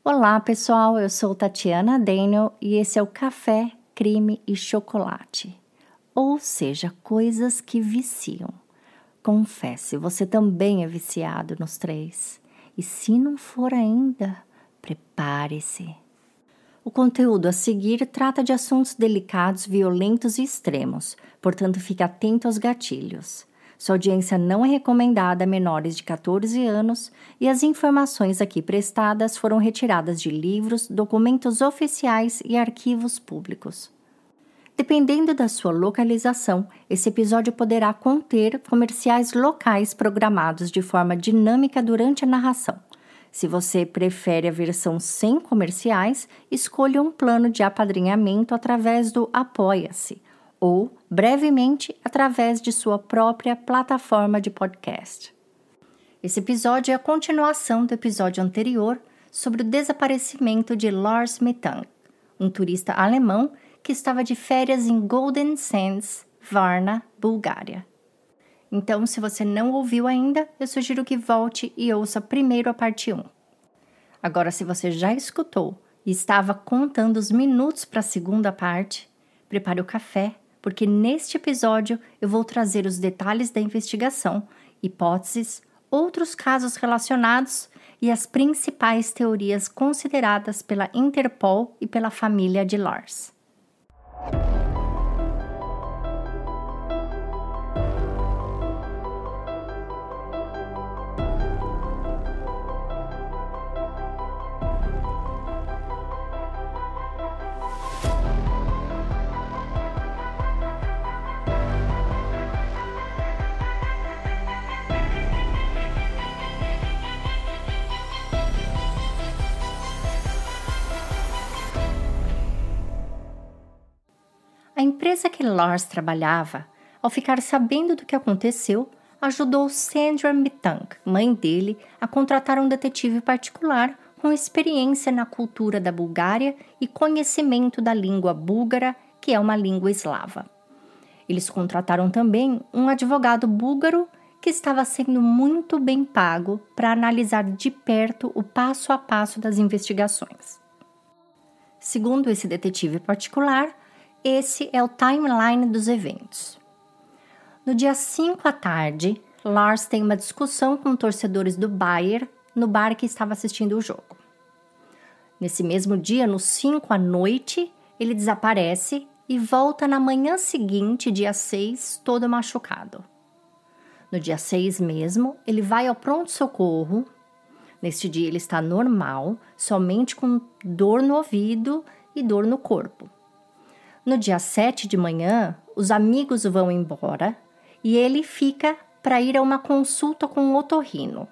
Olá, pessoal, eu sou Tatiana Daniel e esse é o Café, Crime e Chocolate, ou seja, coisas que viciam. Confesse, você também é viciado nos três. E se não for ainda, prepare-se. O conteúdo a seguir trata de assuntos delicados, violentos e extremos, portanto fique atento aos gatilhos. Sua audiência não é recomendada a menores de 14 anos e as informações aqui prestadas foram retiradas de livros, documentos oficiais e arquivos públicos. Dependendo da sua localização, esse episódio poderá conter comerciais locais programados de forma dinâmica durante a narração. Se você prefere a versão sem comerciais, escolha um plano de apadrinhamento através do Apoia-se ou, brevemente, através de sua própria plataforma de podcast. Esse episódio é a continuação do episódio anterior sobre o desaparecimento de Lars Mittank, um turista alemão que estava de férias em Golden Sands, Varna, Bulgária. Então, se você não ouviu ainda, eu sugiro que volte e ouça primeiro a parte 1. Agora, se você já escutou e estava contando os minutos para a segunda parte, prepare o café, porque neste episódio eu vou trazer os detalhes da investigação, hipóteses, outros casos relacionados e as principais teorias consideradas pela Interpol e pela família de Lars. A empresa que Lars trabalhava, ao ficar sabendo do que aconteceu, ajudou Sandra Mittank, mãe dele, a contratar um detetive particular com experiência na cultura da Bulgária e conhecimento da língua búlgara, que é uma língua eslava. Eles contrataram também um advogado búlgaro que estava sendo muito bem pago para analisar de perto o passo a passo das investigações. Segundo esse detetive particular, esse é o timeline dos eventos. No dia 5 à tarde, Lars tem uma discussão com torcedores do Bayern no bar que estava assistindo o jogo. Nesse mesmo dia, no 5 à noite, ele desaparece e volta na manhã seguinte, dia 6, todo machucado. No dia 6 mesmo, ele vai ao pronto-socorro. Neste dia ele está normal, somente com dor no ouvido e dor no corpo. No dia 7 de manhã, os amigos vão embora e ele fica para ir a uma consulta com um otorrino.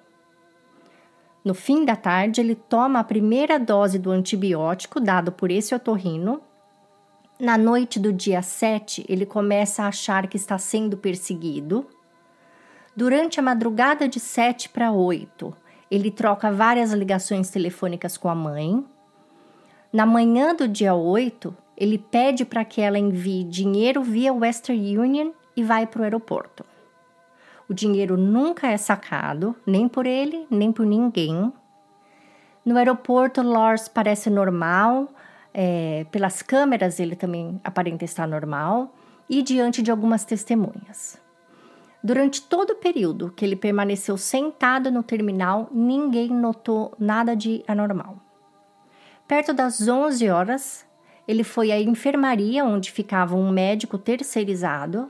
No fim da tarde, ele toma a primeira dose do antibiótico dado por esse otorrino. Na noite do dia 7, ele começa a achar que está sendo perseguido. Durante a madrugada de 7 para 8, ele troca várias ligações telefônicas com a mãe. Na manhã do dia 8, ele pede para que ela envie dinheiro via Western Union e vai para o aeroporto. O dinheiro nunca é sacado, nem por ele, nem por ninguém. No aeroporto, Lars parece normal, pelas câmeras ele também aparenta estar normal e diante de algumas testemunhas. Durante todo o período que ele permaneceu sentado no terminal, ninguém notou nada de anormal. Perto das 11 horas, ele foi à enfermaria, onde ficava um médico terceirizado,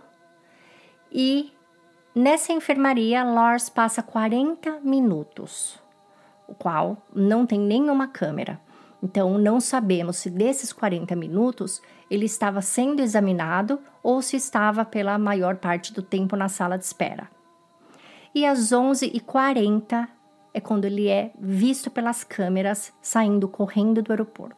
e nessa enfermaria, Lars passa 40 minutos, o qual não tem nenhuma câmera. Então, não sabemos se desses 40 minutos ele estava sendo examinado ou se estava pela maior parte do tempo na sala de espera. E às 11h40 é quando ele é visto pelas câmeras saindo correndo do aeroporto.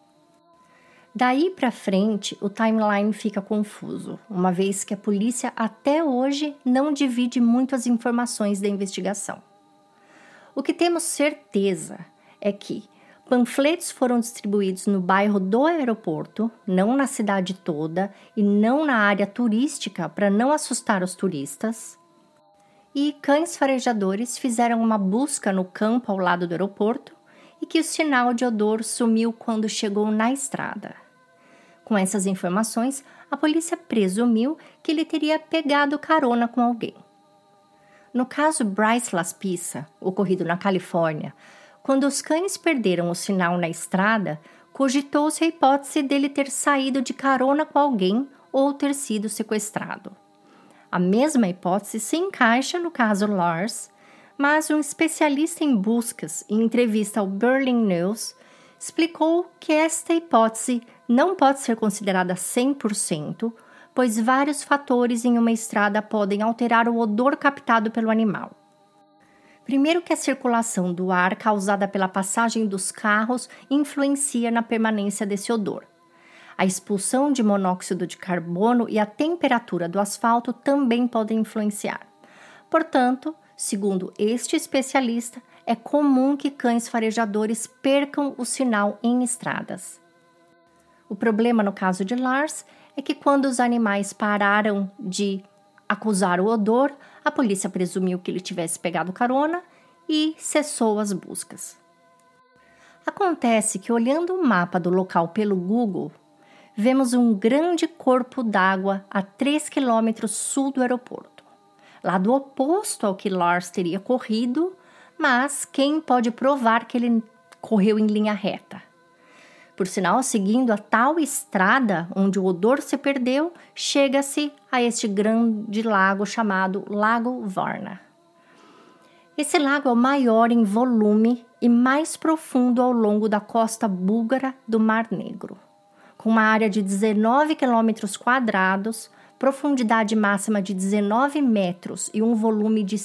Daí para frente, o timeline fica confuso, uma vez que a polícia até hoje não divide muito as informações da investigação. O que temos certeza é que panfletos foram distribuídos no bairro do aeroporto, não na cidade toda e não na área turística para não assustar os turistas. E cães farejadores fizeram uma busca no campo ao lado do aeroporto e que o sinal de odor sumiu quando chegou na estrada. Com essas informações, a polícia presumiu que ele teria pegado carona com alguém. No caso Bryce Laspisa, ocorrido na Califórnia, quando os cães perderam o sinal na estrada, cogitou-se a hipótese dele ter saído de carona com alguém ou ter sido sequestrado. A mesma hipótese se encaixa no caso Lars, mas um especialista em buscas, em entrevista ao Berlin News, explicou que esta hipótese não pode ser considerada 100%, pois vários fatores em uma estrada podem alterar o odor captado pelo animal. Primeiro que a circulação do ar causada pela passagem dos carros influencia na permanência desse odor. A expulsão de monóxido de carbono e a temperatura do asfalto também podem influenciar. Portanto, segundo este especialista, é comum que cães farejadores percam o sinal em estradas. O problema no caso de Lars é que quando os animais pararam de acusar o odor, a polícia presumiu que ele tivesse pegado carona e cessou as buscas. Acontece que, olhando o mapa do local pelo Google, vemos um grande corpo d'água a 3 quilômetros sul do aeroporto, lado oposto ao que Lars teria corrido, mas quem pode provar que ele correu em linha reta? Por sinal, seguindo a tal estrada onde o odor se perdeu, chega-se a este grande lago chamado Lago Varna. Esse lago é o maior em volume e mais profundo ao longo da costa búlgara do Mar Negro, com uma área de 19 quilômetros quadrados, profundidade máxima de 19 metros e um volume de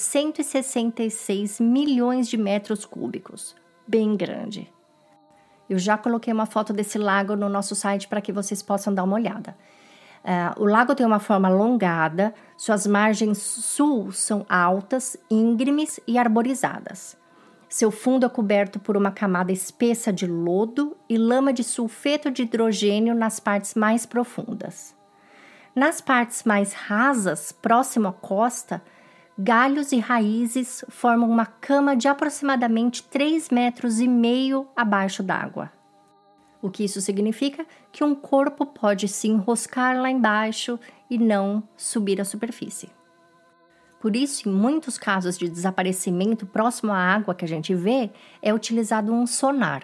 166 milhões de metros cúbicos. Bem grande. Eu já coloquei uma foto desse lago no nosso site para que vocês possam dar uma olhada. O lago tem uma forma alongada, suas margens sul são altas, íngremes e arborizadas. Seu fundo é coberto por uma camada espessa de lodo e lama de sulfeto de hidrogênio nas partes mais profundas. Nas partes mais rasas, próximo à costa, galhos e raízes formam uma cama de aproximadamente 3,5 metros abaixo d'água. O que isso significa? Que um corpo pode se enroscar lá embaixo e não subir à superfície. Por isso, em muitos casos de desaparecimento próximo à água que a gente vê, é utilizado um sonar.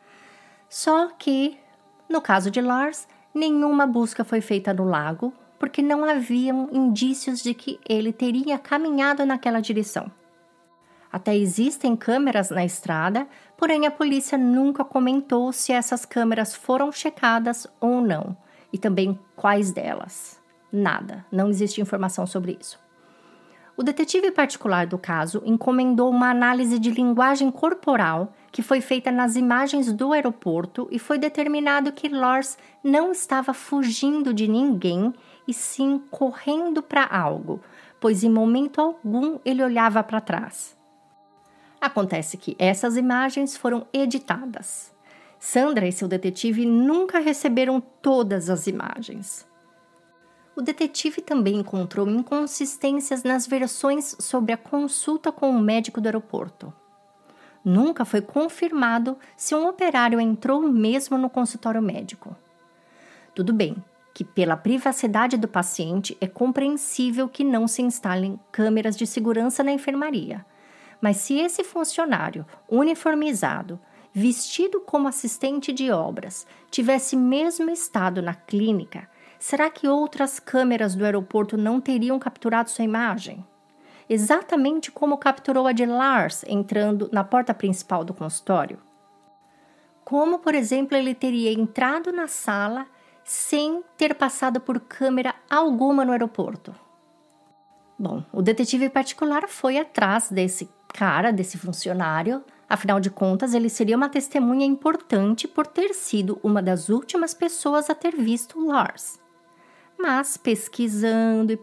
Só que, no caso de Lars, nenhuma busca foi feita no lago, porque não haviam indícios de que ele teria caminhado naquela direção. Até existem câmeras na estrada, porém a polícia nunca comentou se essas câmeras foram checadas ou não, e também quais delas. Nada, não existe informação sobre isso. O detetive particular do caso encomendou uma análise de linguagem corporal que foi feita nas imagens do aeroporto e foi determinado que Lars não estava fugindo de ninguém e sim correndo para algo, pois em momento algum ele olhava para trás. Acontece que essas imagens foram editadas. Sandra e seu detetive nunca receberam todas as imagens. O detetive também encontrou inconsistências nas versões sobre a consulta com o médico do aeroporto. Nunca foi confirmado se um operário entrou mesmo no consultório médico. Tudo bem que, pela privacidade do paciente, é compreensível que não se instalem câmeras de segurança na enfermaria. Mas se esse funcionário, uniformizado, vestido como assistente de obras, tivesse mesmo estado na clínica, será que outras câmeras do aeroporto não teriam capturado sua imagem? Exatamente como capturou a de Lars entrando na porta principal do consultório? Como, por exemplo, ele teria entrado na sala sem ter passado por câmera alguma no aeroporto? Bom, o detetive particular foi atrás desse funcionário. Afinal de contas, ele seria uma testemunha importante por ter sido uma das últimas pessoas a ter visto Lars. Mas, pesquisando,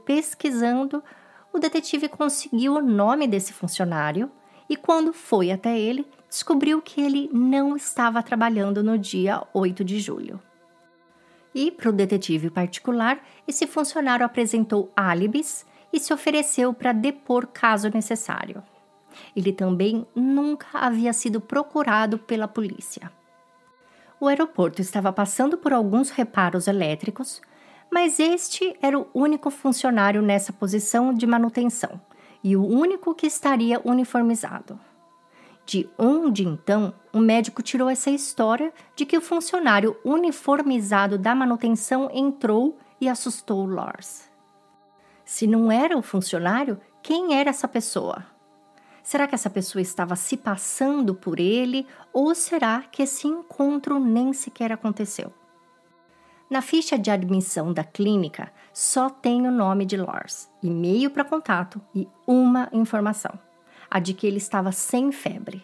o detetive conseguiu o nome desse funcionário e, quando foi até ele, descobriu que ele não estava trabalhando no dia 8 de julho. E, para o detetive particular, esse funcionário apresentou álibis e se ofereceu para depor caso necessário. Ele também nunca havia sido procurado pela polícia. O aeroporto estava passando por alguns reparos elétricos, mas este era o único funcionário nessa posição de manutenção e o único que estaria uniformizado. De onde, então, o médico tirou essa história de que o funcionário uniformizado da manutenção entrou e assustou Lars? Se não era o funcionário, quem era essa pessoa? Será que essa pessoa estava se passando por ele ou será que esse encontro nem sequer aconteceu? Na ficha de admissão da clínica, só tem o nome de Lars, e-mail para contato e uma informação, a de que ele estava sem febre.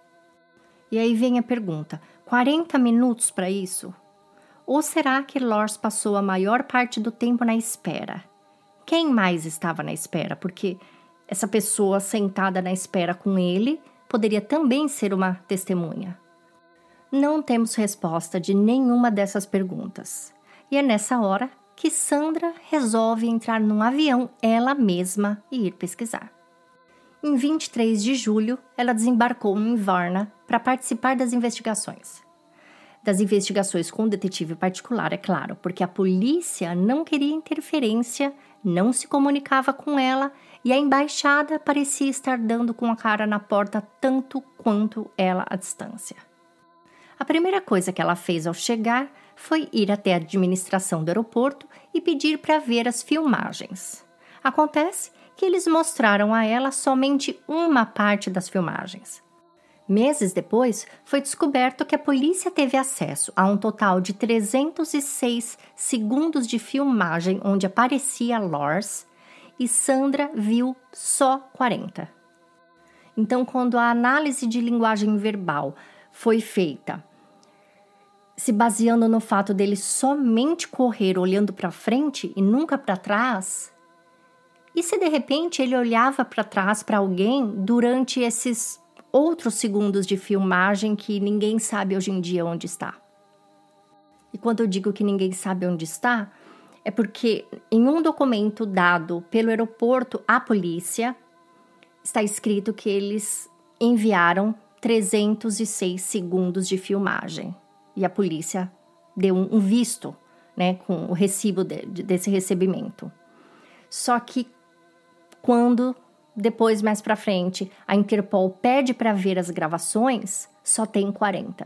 E aí vem a pergunta, 40 minutos para isso? Ou será que Lars passou a maior parte do tempo na espera? Quem mais estava na espera? Porque essa pessoa sentada na espera com ele poderia também ser uma testemunha. Não temos resposta de nenhuma dessas perguntas. E é nessa hora que Sandra resolve entrar num avião ela mesma e ir pesquisar. Em 23 de julho, ela desembarcou em Varna para participar das investigações. Das investigações com um detetive particular, é claro, porque a polícia não queria interferência, não se comunicava com ela e a embaixada parecia estar dando com a cara na porta tanto quanto ela à distância. A primeira coisa que ela fez ao chegar foi ir até a administração do aeroporto e pedir para ver as filmagens. Acontece que eles mostraram a ela somente uma parte das filmagens. Meses depois, foi descoberto que a polícia teve acesso a um total de 306 segundos de filmagem onde aparecia Lars e Sandra viu só 40. Então, quando a análise de linguagem verbal foi feita, se baseando no fato dele somente correr olhando para frente e nunca para trás, e se de repente ele olhava para trás para alguém durante esses outros segundos de filmagem que ninguém sabe hoje em dia onde está? E quando eu digo que ninguém sabe onde está, é porque em um documento dado pelo aeroporto à polícia, está escrito que eles enviaram 306 segundos de filmagem. E a polícia deu um visto, né, com o recibo desse recebimento. Só que quando, depois mais para frente, a Interpol pede para ver as gravações, só tem 40.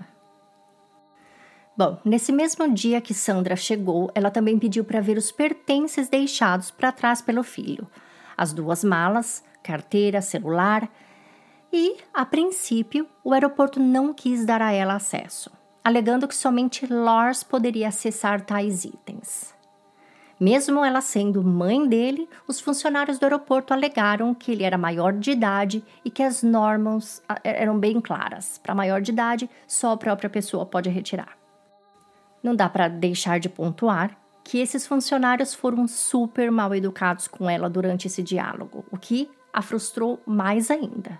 Bom, nesse mesmo dia que Sandra chegou, ela também pediu para ver os pertences deixados para trás pelo filho. As 2 malas, carteira, celular. E, a princípio, o aeroporto não quis dar a ela acesso, alegando que somente Lars poderia acessar tais itens. Mesmo ela sendo mãe dele, os funcionários do aeroporto alegaram que ele era maior de idade e que as normas eram bem claras. Para maior de idade, só a própria pessoa pode retirar. Não dá para deixar de pontuar que esses funcionários foram super mal educados com ela durante esse diálogo, o que a frustrou mais ainda.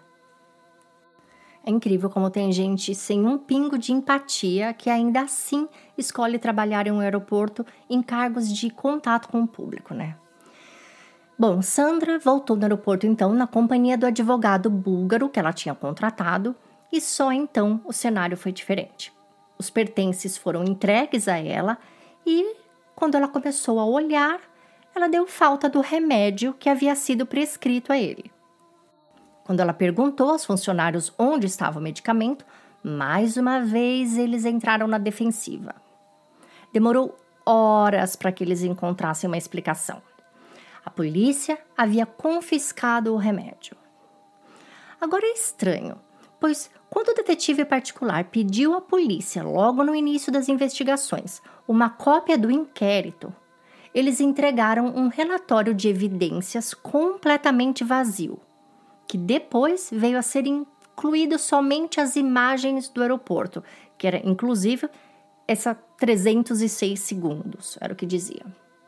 É incrível como tem gente sem um pingo de empatia que ainda assim escolhe trabalhar em um aeroporto em cargos de contato com o público, né? Bom, Sandra voltou no aeroporto então na companhia do advogado búlgaro que ela tinha contratado e só então o cenário foi diferente. Os pertences foram entregues a ela e, quando ela começou a olhar, ela deu falta do remédio que havia sido prescrito a ele. Quando ela perguntou aos funcionários onde estava o medicamento, mais uma vez eles entraram na defensiva. Demorou horas para que eles encontrassem uma explicação. A polícia havia confiscado o remédio. Agora é estranho, pois quando o detetive particular pediu à polícia, logo no início das investigações, uma cópia do inquérito, eles entregaram um relatório de evidências completamente vazio, que depois veio a ser incluído somente as imagens do aeroporto, que era, inclusive, essa 306 segundos, era o que dizia.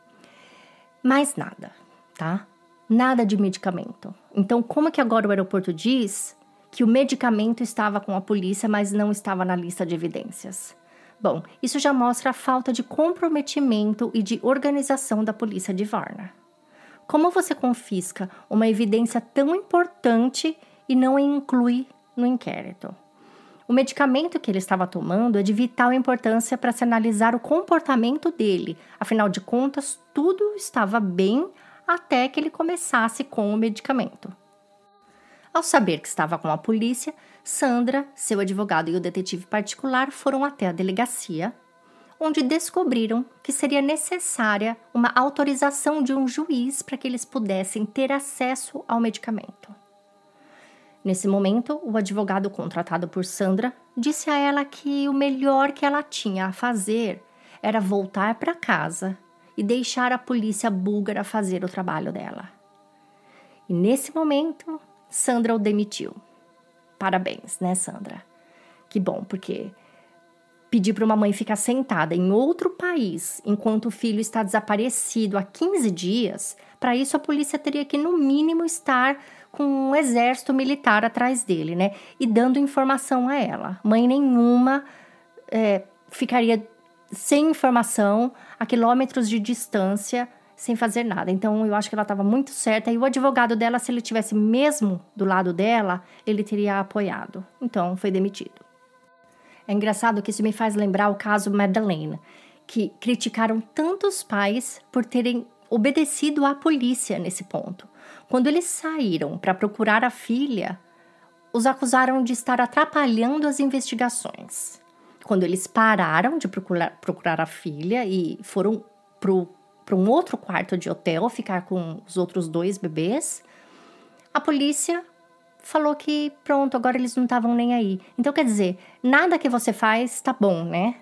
Mais nada, tá? Nada de medicamento. Então, como que agora o aeroporto diz que o medicamento estava com a polícia, mas não estava na lista de evidências? Bom, isso já mostra a falta de comprometimento e de organização da polícia de Varna. Como você confisca uma evidência tão importante e não a inclui no inquérito. O medicamento que ele estava tomando é de vital importância para se analisar o comportamento dele. Afinal de contas, tudo estava bem até que ele começasse com o medicamento. Ao saber que estava com a polícia, Sandra, seu advogado e o detetive particular foram até a delegacia, onde descobriram que seria necessária uma autorização de um juiz para que eles pudessem ter acesso ao medicamento. Nesse momento, o advogado contratado por Sandra disse a ela que o melhor que ela tinha a fazer era voltar para casa e deixar a polícia búlgara fazer o trabalho dela. E nesse momento, Sandra o demitiu. Parabéns, né, Sandra? Que bom, porque pedir para uma mãe ficar sentada em outro país enquanto o filho está desaparecido há 15 dias, para isso a polícia teria que, no mínimo, estar com um exército militar atrás dele, né? E dando informação a ela. Mãe nenhuma ficaria sem informação, a quilômetros de distância, sem fazer nada. Então, eu acho que ela estava muito certa. E o advogado dela, se ele tivesse mesmo do lado dela, ele teria apoiado. Então, foi demitido. É engraçado que isso me faz lembrar o caso Madeleine, que criticaram tantos pais por terem obedecido à polícia nesse ponto. Quando eles saíram para procurar a filha, os acusaram de estar atrapalhando as investigações. Quando eles pararam de procurar a filha e foram para um outro quarto de hotel ficar com os outros 2 bebês, a polícia falou que pronto, agora eles não estavam nem aí. Então, quer dizer, nada que você faz tá bom, né?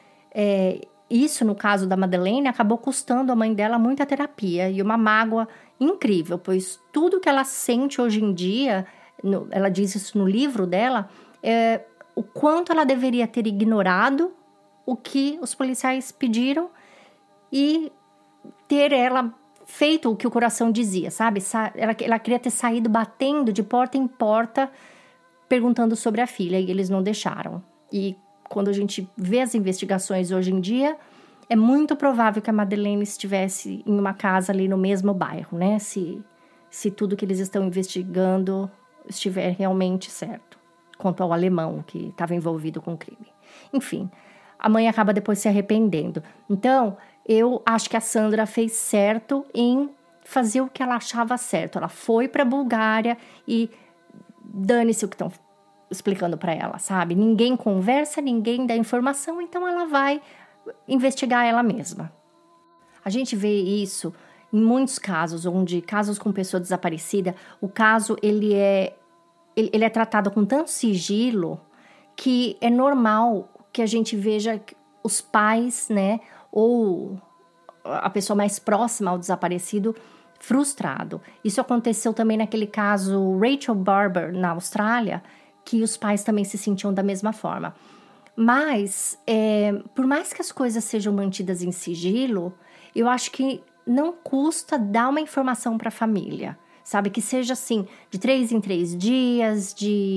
Isso, no caso da Madeleine, acabou custando a mãe dela muita terapia e uma mágoa incrível, pois tudo que ela sente hoje em dia, ela diz isso no livro dela, o quanto ela deveria ter ignorado o que os policiais pediram e ter ela feito o que o coração dizia, sabe? Ela queria ter saído batendo de porta em porta, perguntando sobre a filha, e eles não deixaram. E quando a gente vê as investigações hoje em dia, é muito provável que a Madeleine estivesse em uma casa ali no mesmo bairro, né? Se tudo que eles estão investigando estiver realmente certo, quanto ao alemão que estava envolvido com o crime. Enfim, a mãe acaba depois se arrependendo. Então, eu acho que a Sandra fez certo em fazer o que ela achava certo. Ela foi para a Bulgária e dane-se o que estão explicando para ela, sabe? Ninguém conversa, ninguém dá informação, então ela vai investigar ela mesma. A gente vê isso em muitos casos, onde casos com pessoa desaparecida, o caso ele é tratado com tanto sigilo que é normal que a gente veja os pais, né, ou a pessoa mais próxima ao desaparecido frustrado. Isso aconteceu também naquele caso Rachel Barber, na Austrália, que os pais também se sentiam da mesma forma. Mas, por mais que as coisas sejam mantidas em sigilo, eu acho que não custa dar uma informação para a família, sabe? Que seja assim, de 3 em 3 dias,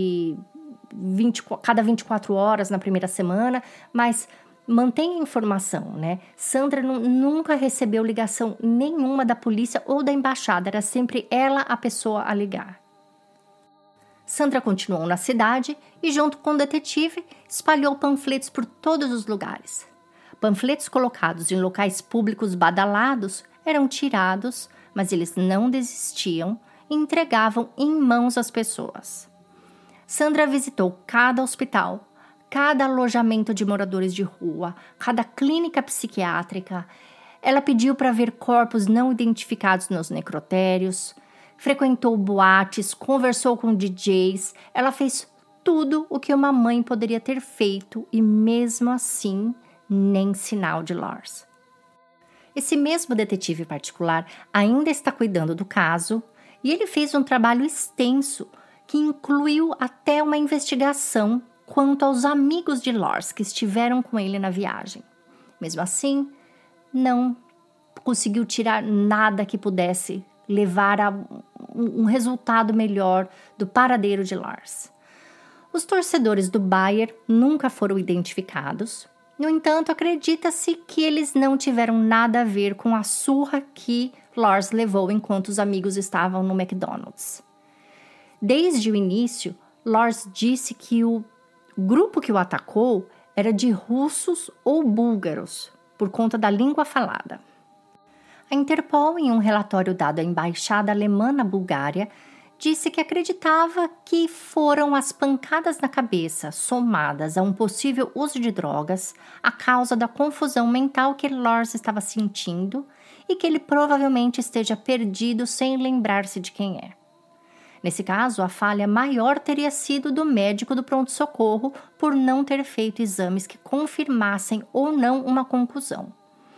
cada 24 horas na primeira semana, mas mantenha a informação, né? Sandra nunca recebeu ligação nenhuma da polícia ou da embaixada, era sempre ela a pessoa a ligar. Sandra continuou na cidade e, junto com o detetive, espalhou panfletos por todos os lugares. Panfletos colocados em locais públicos badalados eram tirados, mas eles não desistiam e entregavam em mãos às pessoas. Sandra visitou cada hospital, cada alojamento de moradores de rua, cada clínica psiquiátrica. Ela pediu para ver corpos não identificados nos necrotérios, frequentou boates, conversou com DJs, ela fez tudo o que uma mãe poderia ter feito e, mesmo assim, nem sinal de Lars. Esse mesmo detetive particular ainda está cuidando do caso e ele fez um trabalho extenso que incluiu até uma investigação quanto aos amigos de Lars que estiveram com ele na viagem. Mesmo assim, não conseguiu tirar nada que pudesse levar a um resultado melhor do paradeiro de Lars. Os torcedores do Bayern nunca foram identificados. No entanto, acredita-se que eles não tiveram nada a ver com a surra que Lars levou enquanto os amigos estavam no McDonald's. Desde o início, Lars disse que o grupo que o atacou era de russos ou búlgaros, por conta da língua falada. A Interpol, em um relatório dado à embaixada alemã na Bulgária, disse que acreditava que foram as pancadas na cabeça, somadas a um possível uso de drogas, a causa da confusão mental que Lars estava sentindo e que ele provavelmente esteja perdido sem lembrar-se de quem é. Nesse caso, a falha maior teria sido do médico do pronto-socorro por não ter feito exames que confirmassem ou não uma concussão.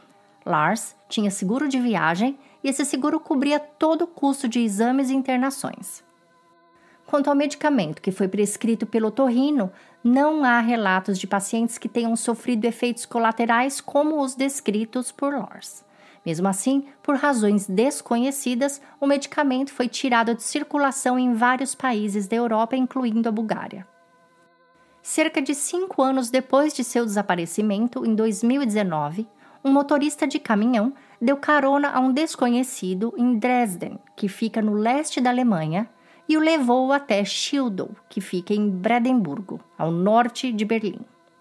Lars tinha seguro de viagem e esse seguro cobria todo o custo de exames e internações. Quanto ao medicamento que foi prescrito pelo otorrino, não há relatos de pacientes que tenham sofrido efeitos colaterais como os descritos por Lars. Mesmo assim, por razões desconhecidas, o medicamento foi tirado de circulação em vários países da Europa, incluindo a Bulgária. Cerca de 5 anos depois de seu desaparecimento, em 2019, um motorista de caminhão deu carona a um desconhecido em Dresden, que fica no leste da Alemanha, e o levou até Schildau, que fica em Brandenburgo, ao norte de Berlim.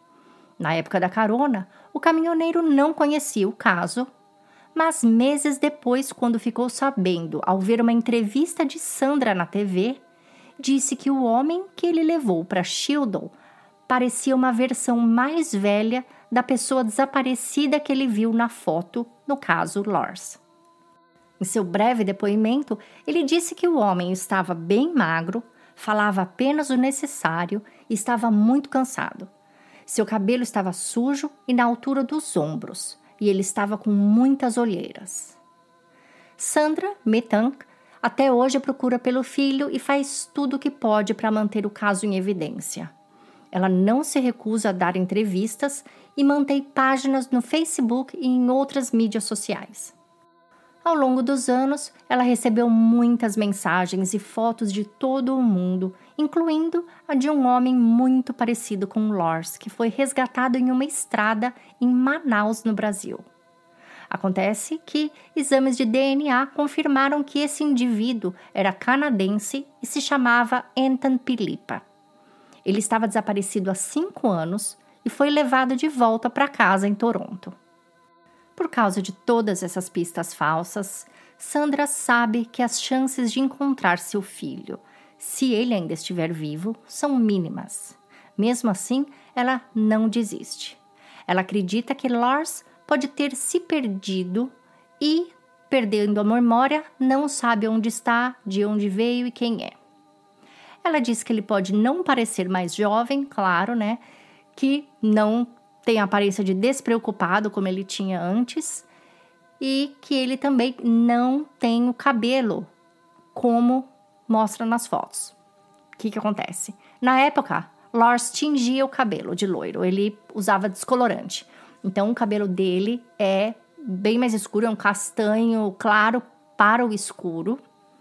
Na época da carona, o caminhoneiro não conhecia o caso, mas meses depois, quando ficou sabendo ao ver uma entrevista de Sandra na TV, disse que o homem que ele levou para Schildau parecia uma versão mais velha da pessoa desaparecida que ele viu na foto, no caso Lars. Em seu breve depoimento, ele disse que o homem estava bem magro, falava apenas o necessário e estava muito cansado. Seu cabelo estava sujo e na altura dos ombros, e ele estava com muitas olheiras. Sandra Mettank até hoje procura pelo filho e faz tudo o que pode para manter o caso em evidência. Ela não se recusa a dar entrevistas e mantém páginas no Facebook e em outras mídias sociais. Ao longo dos anos, ela recebeu muitas mensagens e fotos de todo o mundo, incluindo a de um homem muito parecido com Lars, que foi resgatado em uma estrada em Manaus, no Brasil. Acontece que exames de DNA confirmaram que esse indivíduo era canadense e se chamava Ethan Pilipa. Ele estava desaparecido há 5 anos e foi levado de volta para casa em Toronto. Por causa de todas essas pistas falsas, Sandra sabe que as chances de encontrar seu filho, se ele ainda estiver vivo, são mínimas. Mesmo assim, ela não desiste. Ela acredita que Lars pode ter se perdido e, perdendo a memória, não sabe onde está, de onde veio e quem é. Ela diz que ele pode não parecer mais jovem, claro, né? Que não tem a aparência de despreocupado como ele tinha antes e que ele também não tem o cabelo como mostra nas fotos. O que acontece? Na época, Lars tingia o cabelo de loiro, ele usava descolorante. Então, o cabelo dele é bem mais escuro, é um castanho claro para o escuro.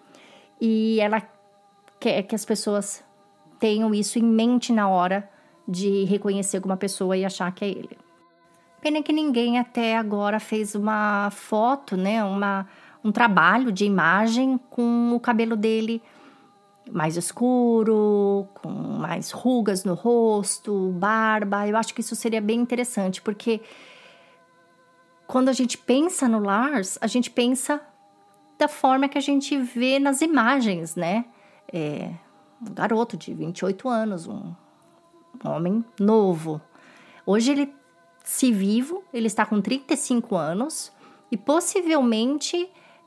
E ela quer que as pessoas tenham isso em mente na hora de reconhecer alguma pessoa e achar que é ele. Pena que ninguém até agora fez uma foto, né, um trabalho de imagem com o cabelo dele mais escuro, com mais rugas no rosto, barba. Eu acho que isso seria bem interessante, porque quando a gente pensa no Lars, a gente pensa da forma que a gente vê nas imagens, né? Um garoto de 28 anos, um homem novo. Hoje ele, se vivo, ele está com 35 anos e possivelmente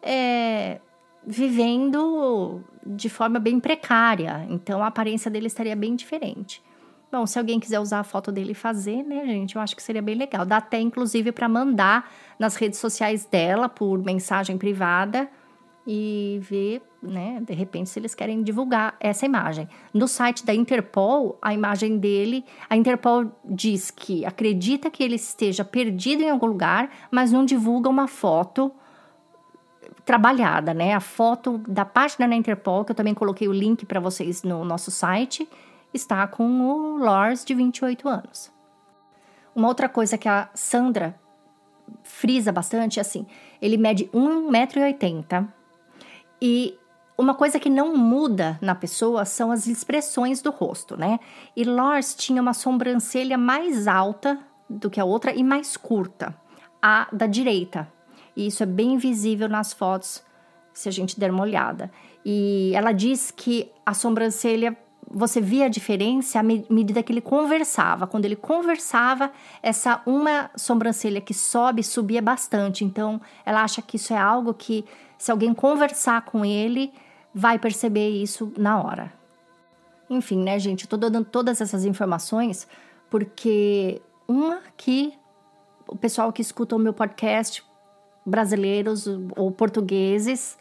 vivendo de forma bem precária. Então a aparência dele estaria bem diferente. Bom, se alguém quiser usar a foto dele e fazer, né, gente, eu acho que seria bem legal. Dá até, inclusive, para mandar nas redes sociais dela por mensagem privada e ver, né, de repente, se eles querem divulgar essa imagem. No site da Interpol, a imagem dele, a Interpol diz que acredita que ele esteja perdido em algum lugar, mas não divulga uma foto trabalhada, né? A foto da página da Interpol, que eu também coloquei o link para vocês no nosso site, está com o Lars de 28 anos. Uma outra coisa que a Sandra frisa bastante é assim, ele mede 1,80 m e Uma coisa que não muda na pessoa são as expressões do rosto, né? E Lars tinha uma sobrancelha mais alta do que a outra e mais curta, a da direita. E isso é bem visível nas fotos, se a gente der uma olhada. E ela diz que a sobrancelha, você via a diferença à medida que ele conversava. Quando ele conversava, essa uma sobrancelha que sobe, subia bastante. Então, ela acha que isso é algo que, se alguém conversar com ele, vai perceber isso na hora. Enfim, né, gente? Eu tô dando todas essas informações porque que o pessoal que escuta o meu podcast, brasileiros ou portugueses,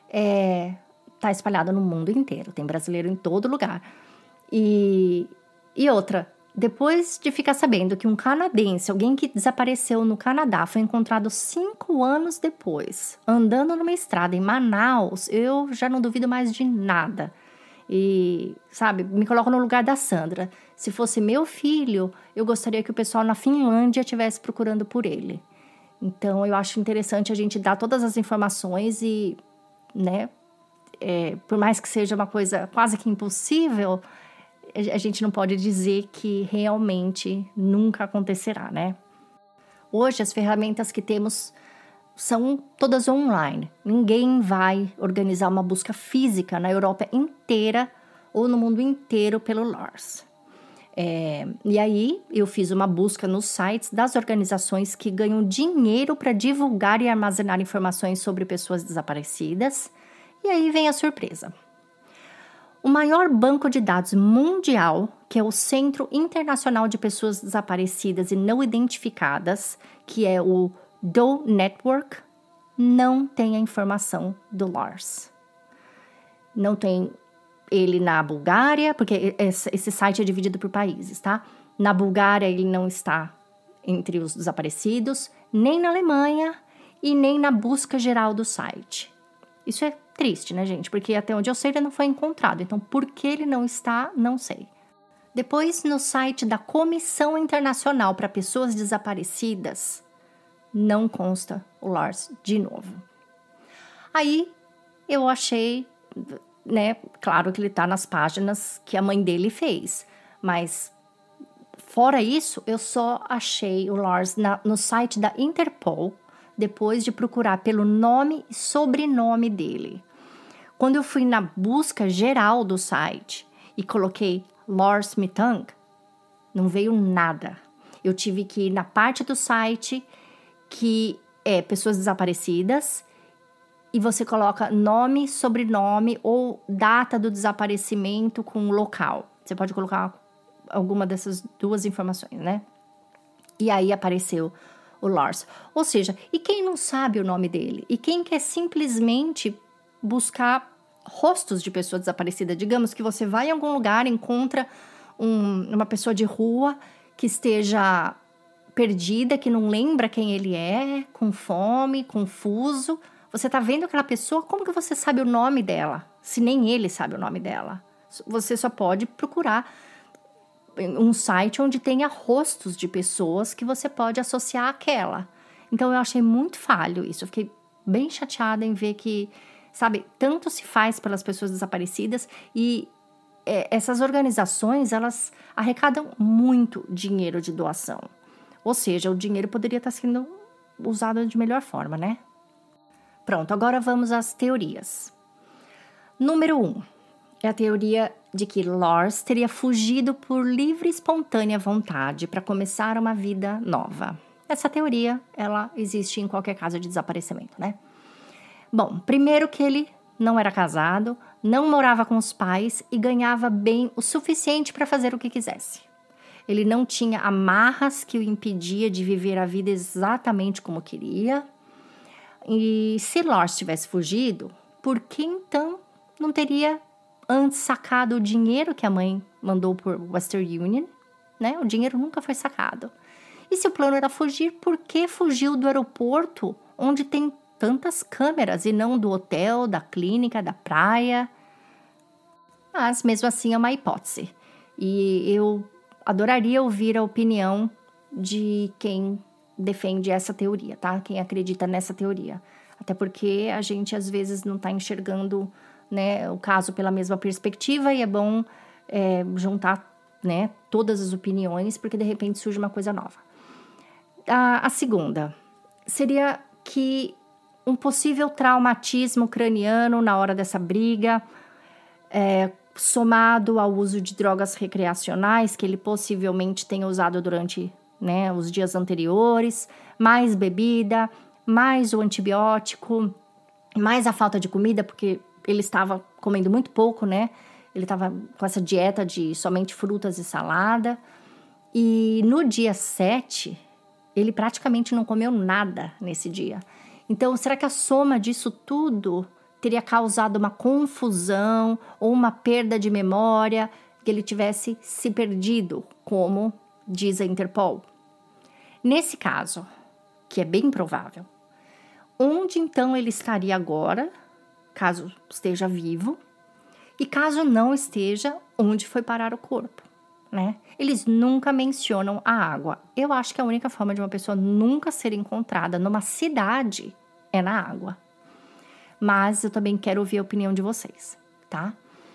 tá espalhado no mundo inteiro. Tem brasileiro em todo lugar. E outra, depois de ficar sabendo que um canadense, alguém que desapareceu no Canadá, foi encontrado 5 anos depois, andando numa estrada em Manaus, eu já não duvido mais de nada. E, sabe, me coloco no lugar da Sandra. Se fosse meu filho, eu gostaria que o pessoal na Finlândia estivesse procurando por ele. Então, eu acho interessante a gente dar todas as informações e, né, por mais que seja uma coisa quase que impossível, a gente não pode dizer que realmente nunca acontecerá, né? Hoje, as ferramentas que temos são todas online. Ninguém vai organizar uma busca física na Europa inteira ou no mundo inteiro pelo Lars. E aí, eu fiz uma busca nos sites das organizações que ganham dinheiro para divulgar e armazenar informações sobre pessoas desaparecidas. E aí vem a surpresa. O maior banco de dados mundial, que é o Centro Internacional de Pessoas Desaparecidas e Não Identificadas, que é o DOE Network, não tem a informação do Lars. Não tem ele na Bulgária, porque esse site é dividido por países, tá? Na Bulgária ele não está entre os desaparecidos, nem na Alemanha e nem na busca geral do site. Isso é triste, né, gente? Porque até onde eu sei ele não foi encontrado. Então, por que ele não está, não sei. Depois, no site da Comissão Internacional para Pessoas Desaparecidas, não consta o Lars de novo. Aí, eu achei, né, claro que ele tá nas páginas que a mãe dele fez, mas fora isso, eu só achei o Lars no site da Interpol, depois de procurar pelo nome e sobrenome dele. Quando eu fui na busca geral do site e coloquei Lars Mittank, não veio nada. Eu tive que ir na parte do site que é pessoas desaparecidas e você coloca nome, sobrenome ou data do desaparecimento com local. Você pode colocar alguma dessas duas informações, né? E aí apareceu o Lars. Ou seja, e quem não sabe o nome dele? E quem quer simplesmente buscar rostos de pessoa desaparecida? Digamos que você vai em algum lugar, encontra uma pessoa de rua que esteja perdida, que não lembra quem ele é, com fome, confuso. Você tá vendo aquela pessoa, como que você sabe o nome dela? Se nem ele sabe o nome dela. Você só pode procurar um site onde tenha rostos de pessoas que você pode associar àquela. Então, eu achei muito falho isso. Eu fiquei bem chateada em ver que, sabe, tanto se faz pelas pessoas desaparecidas e essas organizações, elas arrecadam muito dinheiro de doação. Ou seja, o dinheiro poderia estar sendo usado de melhor forma, né? Pronto, agora vamos às teorias. Número 1. É a teoria de que Lars teria fugido por livre e espontânea vontade para começar uma vida nova. Essa teoria, ela existe em qualquer caso de desaparecimento, né? Bom, primeiro que ele não era casado, não morava com os pais e ganhava bem o suficiente para fazer o que quisesse. Ele não tinha amarras que o impedia de viver a vida exatamente como queria. E se Lars tivesse fugido, por que então não teria antes sacado o dinheiro que a mãe mandou por Western Union, né? O dinheiro nunca foi sacado. E se o plano era fugir, por que fugiu do aeroporto, onde tem tantas câmeras, e não do hotel, da clínica, da praia? Mas, mesmo assim, é uma hipótese. E eu adoraria ouvir a opinião de quem defende essa teoria, tá? Quem acredita nessa teoria. Até porque a gente, às vezes, não tá enxergando né, o caso pela mesma perspectiva e é bom juntar, né, todas as opiniões, porque de repente surge uma coisa nova. A segunda seria que um possível traumatismo craniano na hora dessa briga, somado ao uso de drogas recreacionais que ele possivelmente tenha usado durante, né, os dias anteriores, mais bebida, mais o antibiótico, mais a falta de comida, porque ele estava comendo muito pouco, né? Ele estava com essa dieta de somente frutas e salada. E no dia 7, ele praticamente não comeu nada nesse dia. Então, será que a soma disso tudo teria causado uma confusão ou uma perda de memória, que ele tivesse se perdido, como diz a Interpol? Nesse caso, que é bem provável, onde então ele estaria agora, caso esteja vivo, e caso não esteja, onde foi parar o corpo, né? Eles nunca mencionam a água. Eu acho que a única forma de uma pessoa nunca ser encontrada numa cidade é na água. Mas eu também quero ouvir a opinião de vocês, tá?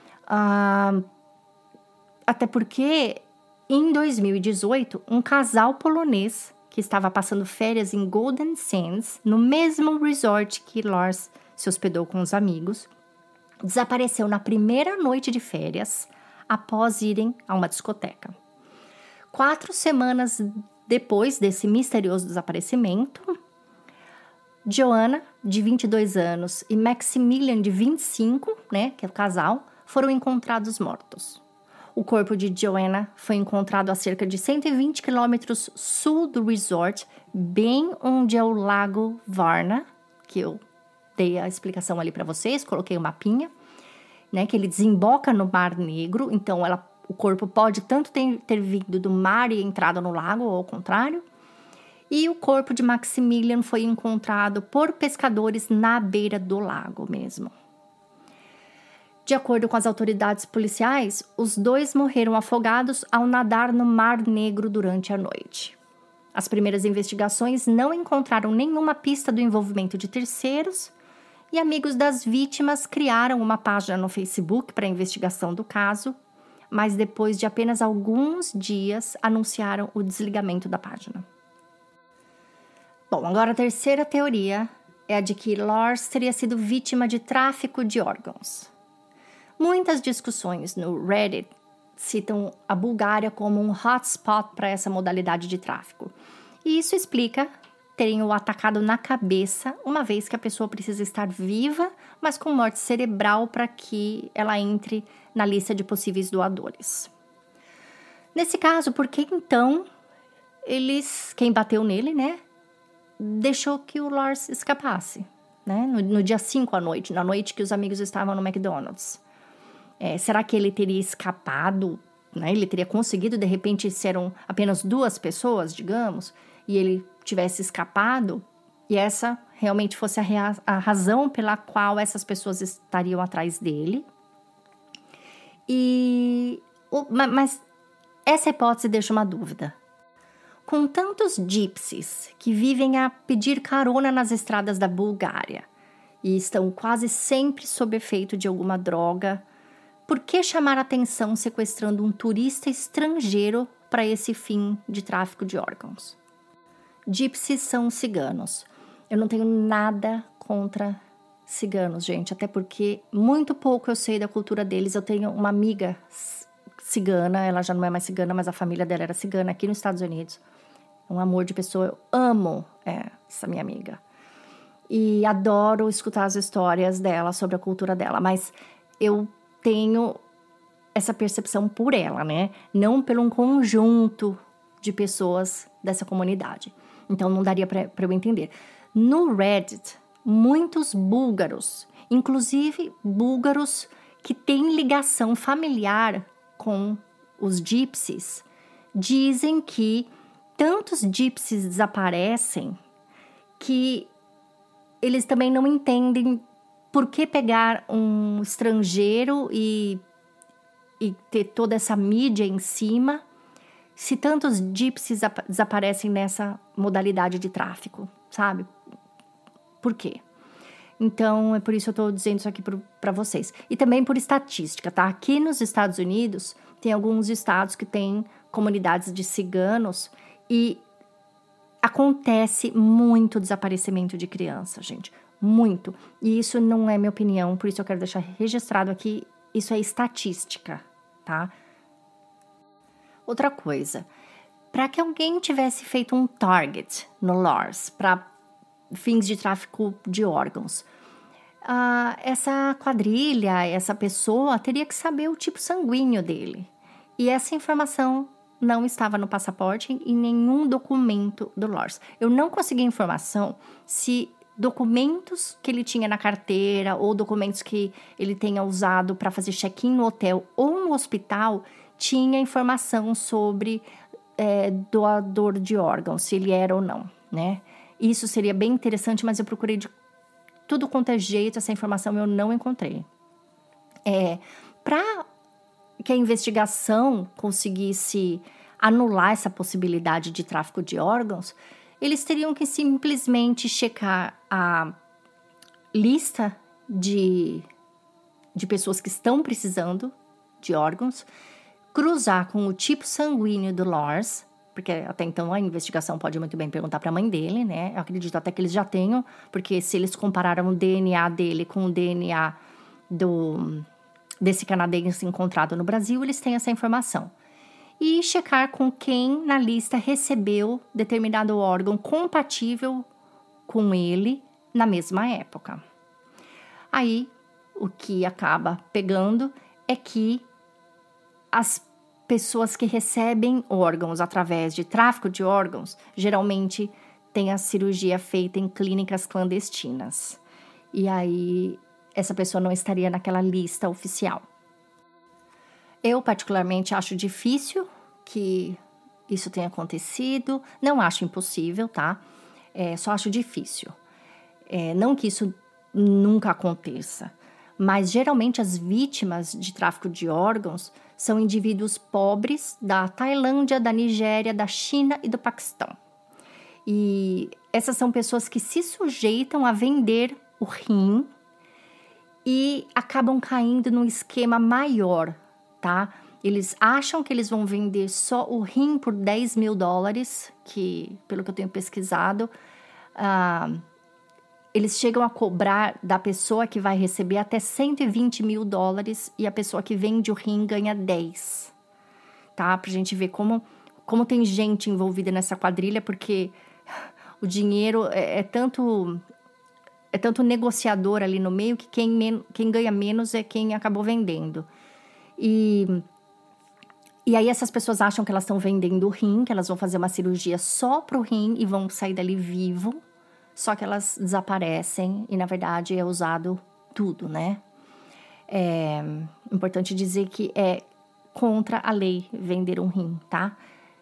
Até porque, em 2018, um casal polonês que estava passando férias em Golden Sands, no mesmo resort que Lars se hospedou com os amigos, desapareceu na primeira noite de férias após irem a uma discoteca. 4 semanas depois desse misterioso desaparecimento, Joanna, de 22 anos, e Maximilian, de 25, né, que é o casal, foram encontrados mortos. O corpo de Joanna foi encontrado a cerca de 120 quilômetros sul do resort, bem onde é o Lago Varna, que eu dei a explicação ali para vocês, coloquei o mapinha, né, que ele desemboca no Mar Negro, então o corpo pode tanto ter vindo do mar e entrado no lago, ou ao contrário. E o corpo de Maximilian foi encontrado por pescadores na beira do lago mesmo. De acordo com as autoridades policiais, os dois morreram afogados ao nadar no Mar Negro durante a noite. As primeiras investigações não encontraram nenhuma pista do envolvimento de terceiros e amigos das vítimas criaram uma página no Facebook para a investigação do caso, mas depois de apenas alguns dias anunciaram o desligamento da página. Bom, agora a terceira teoria é a de que Lars teria sido vítima de tráfico de órgãos. Muitas discussões no Reddit citam a Bulgária como um hotspot para essa modalidade de tráfico. E isso explica terem o atacado na cabeça, uma vez que a pessoa precisa estar viva, mas com morte cerebral para que ela entre na lista de possíveis doadores. Nesse caso, por que então quem bateu nele, né, deixou que o Lars escapasse, né, no dia 5 à noite, na noite que os amigos estavam no McDonald's? Será que ele teria escapado, né? Ele teria conseguido, de repente, eram apenas 2 pessoas, digamos, e ele tivesse escapado, e essa realmente fosse a razão pela qual essas pessoas estariam atrás dele. Mas essa hipótese deixa uma dúvida. Com tantos gypsies que vivem a pedir carona nas estradas da Bulgária e estão quase sempre sob efeito de alguma droga, por que chamar atenção sequestrando um turista estrangeiro para esse fim de tráfico de órgãos? Gypsies são ciganos. Eu não tenho nada contra ciganos, gente, até porque muito pouco eu sei da cultura deles. Eu tenho uma amiga cigana, ela já não é mais cigana, mas a família dela era cigana aqui nos Estados Unidos. Um amor de pessoa, eu amo essa minha amiga. E adoro escutar as histórias dela sobre a cultura dela, mas eu tenho essa percepção por ela, né? Não pelo um conjunto de pessoas dessa comunidade. Então, não daria para eu entender. No Reddit, muitos búlgaros, inclusive búlgaros que têm ligação familiar com os gypsies, dizem que tantos gypsies desaparecem que eles também não entendem por que pegar um estrangeiro e ter toda essa mídia em cima, se tantos gypsies desaparecem nessa modalidade de tráfico, sabe? Por quê? Então, é por isso que eu tô dizendo isso aqui para vocês. E também por estatística, tá? Aqui nos Estados Unidos, tem alguns estados que têm comunidades de ciganos e acontece muito desaparecimento de criança, gente. Muito. E isso não é minha opinião, por isso eu quero deixar registrado aqui. Isso é estatística, tá? Outra coisa. Para que alguém tivesse feito um target no LARS para fins de tráfico de órgãos, essa quadrilha, essa pessoa teria que saber o tipo sanguíneo dele. E essa informação não estava no passaporte e nenhum documento do LARS. Eu não consegui informação se documentos que ele tinha na carteira ou documentos que ele tenha usado para fazer check-in no hotel ou no hospital tinha informação sobre doador de órgãos, se ele era ou não, né? Isso seria bem interessante, mas eu procurei de tudo quanto é jeito, essa informação eu não encontrei. Para que a investigação conseguisse anular essa possibilidade de tráfico de órgãos, eles teriam que simplesmente checar a lista de pessoas que estão precisando de órgãos, cruzar com o tipo sanguíneo do Lars, porque até então a investigação pode muito bem perguntar para a mãe dele, né? Eu acredito até que eles já tenham, porque se eles compararam o DNA dele com o DNA desse canadense encontrado no Brasil, eles têm essa informação. E checar com quem na lista recebeu determinado órgão compatível com ele na mesma época. Aí, o que acaba pegando é que as pessoas que recebem órgãos através de tráfico de órgãos, geralmente têm a cirurgia feita em clínicas clandestinas. E aí, essa pessoa não estaria naquela lista oficial. Eu, particularmente, acho difícil que isso tenha acontecido. Não acho impossível, tá? Só acho difícil. Não que isso nunca aconteça. Mas, geralmente, as vítimas de tráfico de órgãos são indivíduos pobres da Tailândia, da Nigéria, da China e do Paquistão. E essas são pessoas que se sujeitam a vender o rim e acabam caindo num esquema maior, tá? Eles acham que eles vão vender só o rim por $10 mil, que, pelo que eu tenho pesquisado, eles chegam a cobrar da pessoa que vai receber até $120 mil e a pessoa que vende o rim ganha 10, tá? Pra gente ver como tem gente envolvida nessa quadrilha, porque o dinheiro é tanto negociador ali no meio que quem ganha menos é quem acabou vendendo. E aí essas pessoas acham que elas estão vendendo o rim, que elas vão fazer uma cirurgia só pro rim e vão sair dali vivo, só que elas desaparecem e, na verdade, é usado tudo, né? É importante dizer que é contra a lei vender um rim, tá?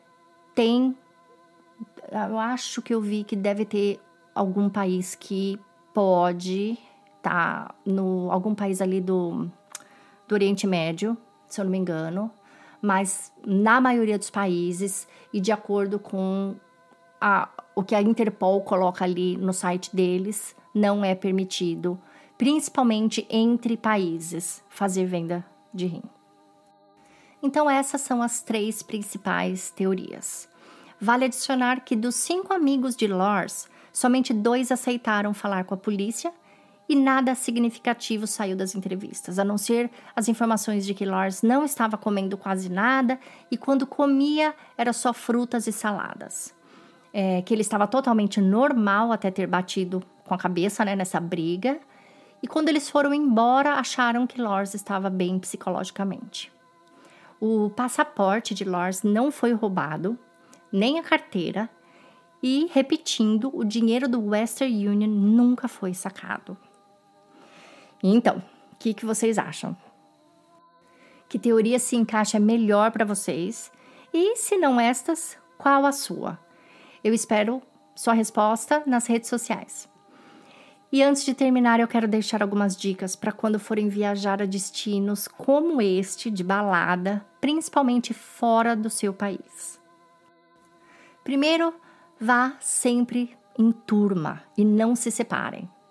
Eu acho que eu vi que deve ter algum país que pode, tá? Algum país ali do Oriente Médio, se eu não me engano, mas na maioria dos países e de acordo com o que a Interpol coloca ali no site deles, não é permitido, principalmente entre países, fazer venda de rim. Então, essas são as 3 principais teorias. Vale adicionar que dos 5 amigos de Lars, somente 2 aceitaram falar com a polícia e nada significativo saiu das entrevistas, a não ser as informações de que Lars não estava comendo quase nada e quando comia era só frutas e saladas. Que ele estava totalmente normal até ter batido com a cabeça, né, nessa briga. E quando eles foram embora, acharam que Lars estava bem psicologicamente. O passaporte de Lars não foi roubado, nem a carteira. E, repetindo, o dinheiro do Western Union nunca foi sacado. Então, o que vocês acham? Que teoria se encaixa melhor para vocês? E, se não estas, qual a sua? Eu espero sua resposta nas redes sociais. E antes de terminar, eu quero deixar algumas dicas para quando forem viajar a destinos como este, de balada, principalmente fora do seu país. Primeiro, vá sempre em turma e não se separem.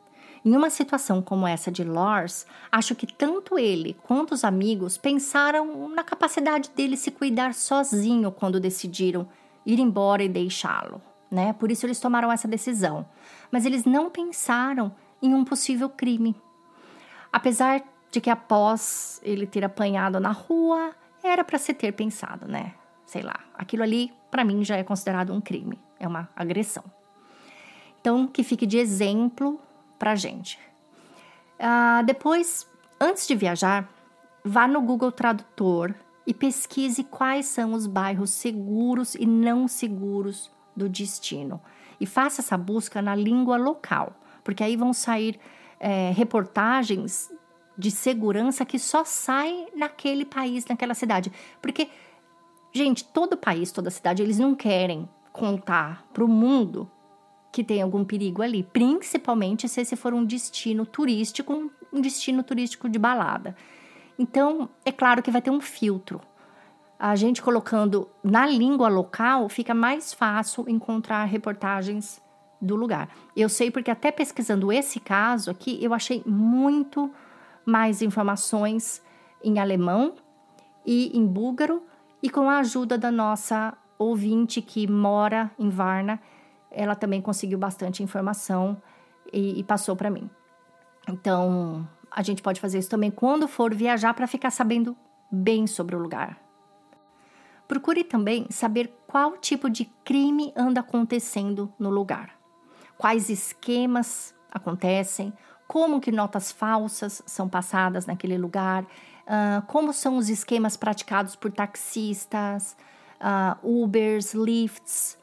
Em uma situação como essa de Lars, acho que tanto ele quanto os amigos pensaram na capacidade dele se cuidar sozinho quando decidiram ir embora e deixá-lo, né? Por isso eles tomaram essa decisão. Mas eles não pensaram em um possível crime. Apesar de que após ele ter apanhado na rua, era para se ter pensado, né? Sei lá, aquilo ali para mim já é considerado um crime, é uma agressão. Então, que fique de exemplo pra gente. Depois, antes de viajar, vá no Google Tradutor e pesquise quais são os bairros seguros e não seguros do destino. E faça essa busca na língua local, porque aí vão sair reportagens de segurança que só saem naquele país, naquela cidade. Porque, gente, todo país, toda cidade, eles não querem contar pro mundo que tem algum perigo ali, principalmente se esse for um destino turístico de balada. Então, é claro que vai ter um filtro. A gente colocando na língua local, fica mais fácil encontrar reportagens do lugar. Eu sei porque até pesquisando esse caso aqui, eu achei muito mais informações em alemão e em búlgaro, e com a ajuda da nossa ouvinte que mora em Varna, ela também conseguiu bastante informação e passou para mim. Então, a gente pode fazer isso também quando for viajar para ficar sabendo bem sobre o lugar. Procure também saber qual tipo de crime anda acontecendo no lugar. Quais esquemas acontecem, como que notas falsas são passadas naquele lugar, como são os esquemas praticados por taxistas, Ubers, Lyfts.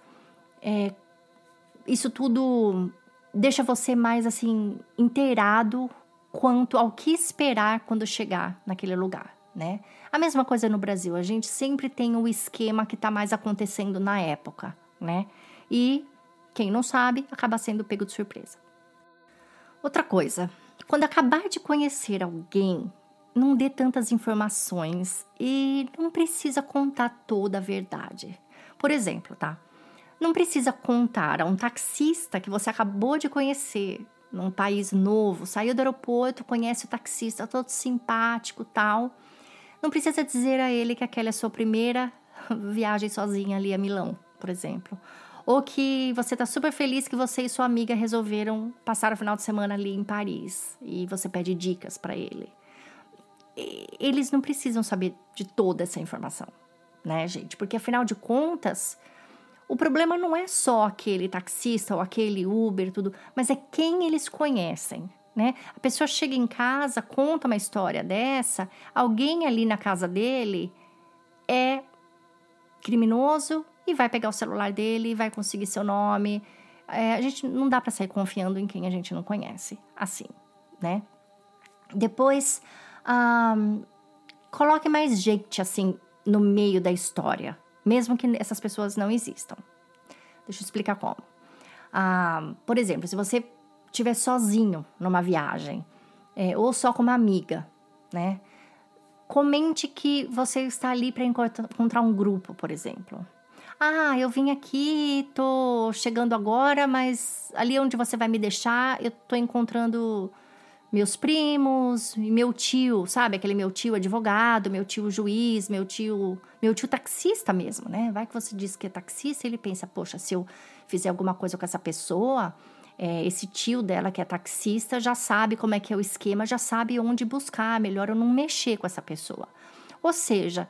Isso tudo deixa você mais, assim, inteirado quanto ao que esperar quando chegar naquele lugar, né? A mesma coisa no Brasil, a gente sempre tem o esquema que está mais acontecendo na época, né? E quem não sabe, acaba sendo pego de surpresa. Outra coisa, quando acabar de conhecer alguém, não dê tantas informações e não precisa contar toda a verdade. Por exemplo, tá? Não precisa contar a um taxista que você acabou de conhecer num país novo, saiu do aeroporto, conhece o taxista, todo simpático, tal. Não precisa dizer a ele que aquela é a sua primeira viagem sozinha ali a Milão, por exemplo. Ou que você tá super feliz que você e sua amiga resolveram passar o final de semana ali em Paris e você pede dicas para ele. Eles não precisam saber de toda essa informação, né, gente? Porque afinal de contas, o problema não é só aquele taxista ou aquele Uber, tudo, mas é quem eles conhecem, né? A pessoa chega em casa, conta uma história dessa, alguém ali na casa dele é criminoso e vai pegar o celular dele, vai conseguir seu nome. A gente não dá para sair confiando em quem a gente não conhece, assim, né? Depois, coloque mais gente, assim, no meio da história, mesmo que essas pessoas não existam. Deixa eu explicar como. Por exemplo, se você estiver sozinho numa viagem, ou só com uma amiga, né? Comente que você está ali para encontrar um grupo, por exemplo. Eu vim aqui, tô chegando agora, mas ali onde você vai me deixar, eu tô encontrando meus primos, meu tio, sabe? Aquele meu tio advogado, meu tio juiz, meu tio taxista mesmo, né? Vai que você diz que é taxista e ele pensa, poxa, se eu fizer alguma coisa com essa pessoa, esse tio dela que é taxista já sabe como é que é o esquema, já sabe onde buscar, melhor eu não mexer com essa pessoa. Ou seja,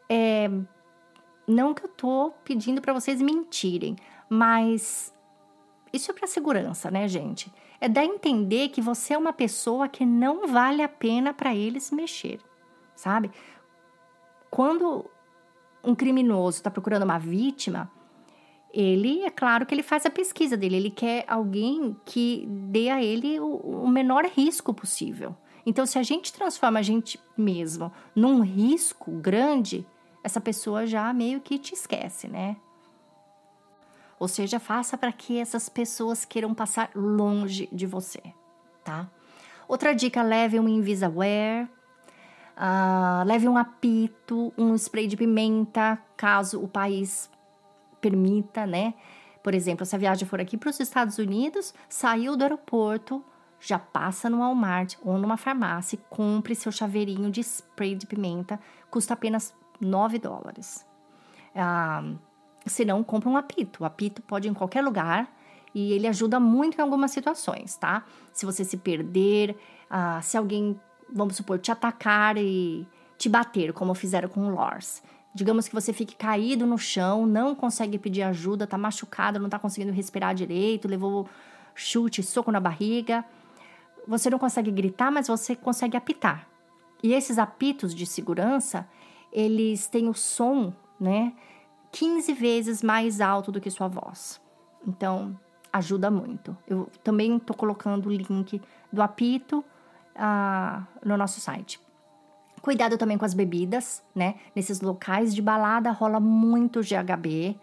não que eu tô pedindo para vocês mentirem, mas isso é para segurança, né, gente? É dar a entender que você é uma pessoa que não vale a pena para eles mexer, sabe? Quando um criminoso está procurando uma vítima, é claro que ele faz a pesquisa dele, ele quer alguém que dê a ele o menor risco possível. Então, se a gente transforma a gente mesmo num risco grande, essa pessoa já meio que te esquece, né? Ou seja, faça para que essas pessoas queiram passar longe de você, tá? Outra dica, leve um Invisaware, leve um apito, um spray de pimenta, caso o país permita, né? Por exemplo, se a viagem for aqui para os Estados Unidos, saiu do aeroporto, já passa no Walmart ou numa farmácia e compre seu chaveirinho de spray de pimenta, custa apenas $9. Se não, compra um apito. O apito pode ir em qualquer lugar e ele ajuda muito em algumas situações, tá? Se você se perder, se alguém, vamos supor, te atacar e te bater, como fizeram com o Lars. Digamos que você fique caído no chão, não consegue pedir ajuda, tá machucado, não tá conseguindo respirar direito, levou chute, soco na barriga. Você não consegue gritar, mas você consegue apitar. E esses apitos de segurança, eles têm o som, né, 15 vezes mais alto do que sua voz. Então, ajuda muito. Eu também tô colocando o link do apito no nosso site. Cuidado também com as bebidas, né? Nesses locais de balada rola muito GHB.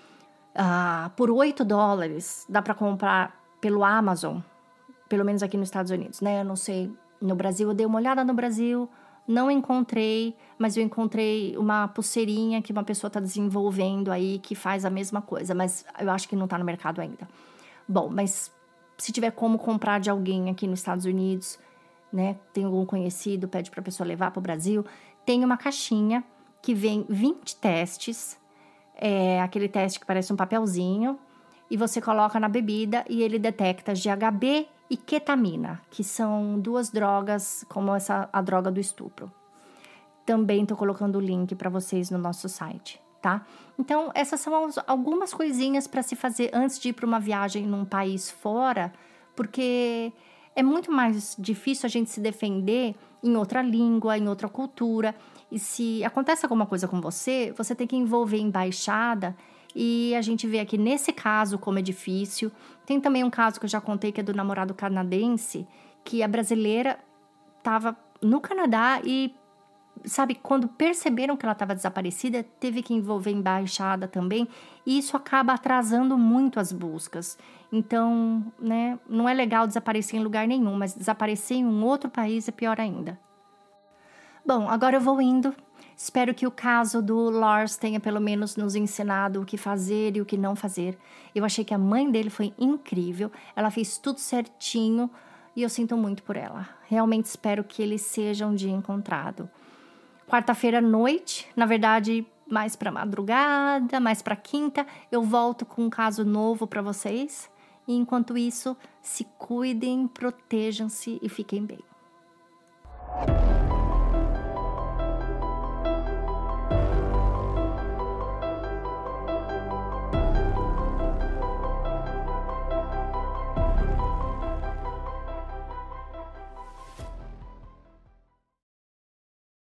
Por $8 dá para comprar pelo Amazon, pelo menos aqui nos Estados Unidos, né? Eu não sei, no Brasil, eu dei uma olhada no Brasil, não encontrei, mas eu encontrei uma pulseirinha que uma pessoa tá desenvolvendo aí, que faz a mesma coisa, mas eu acho que não tá no mercado ainda. Bom, mas se tiver como comprar de alguém aqui nos Estados Unidos, né, tem algum conhecido, pede para a pessoa levar para o Brasil, tem uma caixinha que vem 20 testes, aquele teste que parece um papelzinho, e você coloca na bebida e ele detecta GHB e ketamina, que são 2 drogas, como a droga do estupro. Também estou colocando o link para vocês no nosso site, tá? Então, essas são algumas coisinhas para se fazer antes de ir para uma viagem num país fora, porque é muito mais difícil a gente se defender em outra língua, em outra cultura. E se acontece alguma coisa com você, você tem que envolver embaixada. E a gente vê aqui nesse caso como é difícil. Tem também um caso que eu já contei, que é do namorado canadense, que a brasileira estava no Canadá e, sabe, quando perceberam que ela estava desaparecida, teve que envolver embaixada também. E isso acaba atrasando muito as buscas. Então, né, não é legal desaparecer em lugar nenhum, mas desaparecer em um outro país é pior ainda. Bom, agora eu vou indo. Espero que o caso do Lars tenha pelo menos nos ensinado o que fazer e o que não fazer. Eu achei que a mãe dele foi incrível. Ela fez tudo certinho e eu sinto muito por ela. Realmente espero que ele seja um dia encontrado. Quarta-feira à noite, na verdade, mais para madrugada, mais para quinta, eu volto com um caso novo para vocês. E enquanto isso, se cuidem, protejam-se e fiquem bem.